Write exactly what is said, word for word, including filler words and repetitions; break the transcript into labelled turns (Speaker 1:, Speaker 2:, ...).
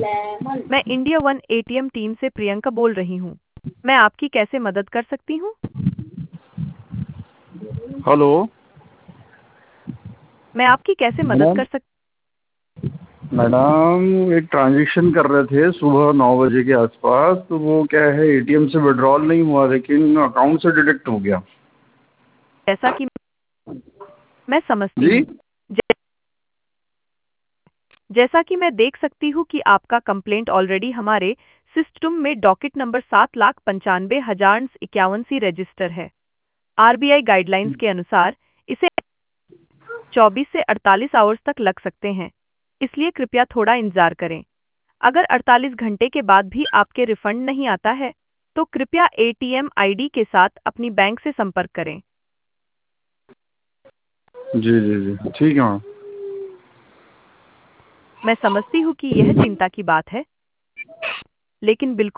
Speaker 1: मैं India one ATM team से प्रियंका बोल रही हूँ। मैं आपकी कैसे मदद कर सकती हूँ?
Speaker 2: हेलो
Speaker 1: मैं आपकी कैसे मदद
Speaker 2: मैडम।
Speaker 1: कर सकती
Speaker 2: मैडम एक ट्रांजैक्शन कर रहे थे सुबह नौ बजे के आसपास, तो वो क्या है एटीएम से विड्रॉल नहीं हुआ लेकिन अकाउंट से डिडक्ट हो गया।
Speaker 1: जैसा कि मैं समझती
Speaker 2: जी
Speaker 1: हूँ। जै- जैसा कि मैं देख सकती हूँ कि आपका कंप्लेंट ऑलरेडी हमारे सिस्टम में डॉकेट नंबर सात लाख पंचानवे हजार इक्यावन सी रजिस्टर है। आरबीआई गाइडलाइंस के अनुसार इसे चौबीस से अड़तालीस आवर्स तक लग सकते हैं, इसलिए कृपया थोड़ा इंतजार करें। अगर अड़तालीस घंटे के बाद भी आपके रिफंड नहीं आता है, तो कृपया एटीएम आईडी के साथ अपनी बैंक से संपर्क करें।
Speaker 2: जी जी जी ठीक है मैम।
Speaker 1: मैं समझती हूँ कि यह चिंता की बात है, लेकिन बिल्कुल